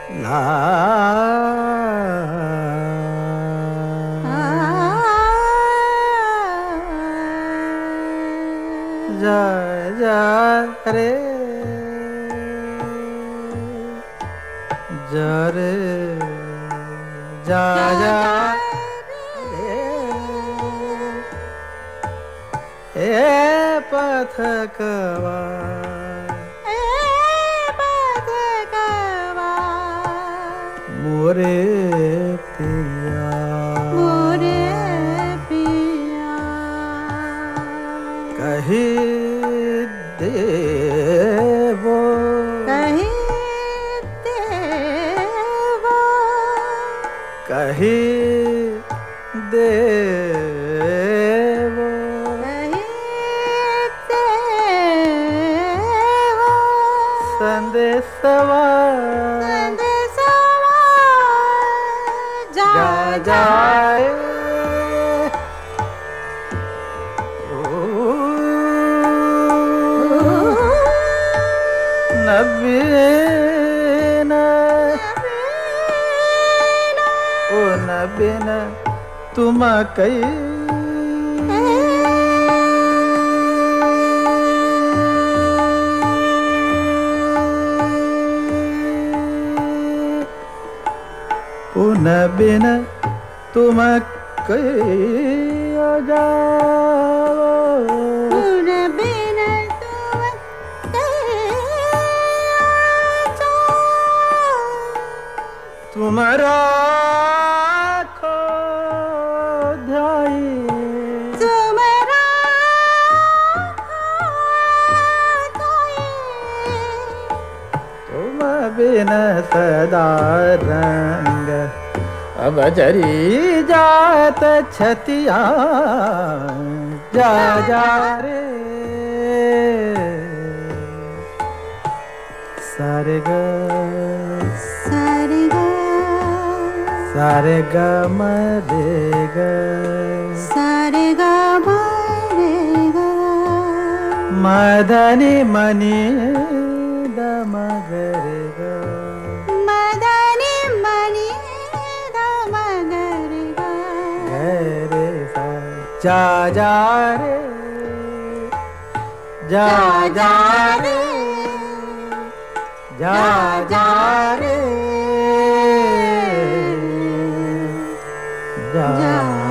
ला जा जा रे जा रे जा जा रे ए पथकवा मोरे पिया कही देवो कही देवो संदेशवा जाए नबीन ओ नबीन तुम कई ओ नबीन तुम कहीं जाओ तुम्हारा खो ध्याई तुम बिन सदा रंग अब जरी जात छतिया जा जा रे सारे ग मरे ग मदनी मनी दमगरे ग जा जा रे जा जा रे जा जा रे जा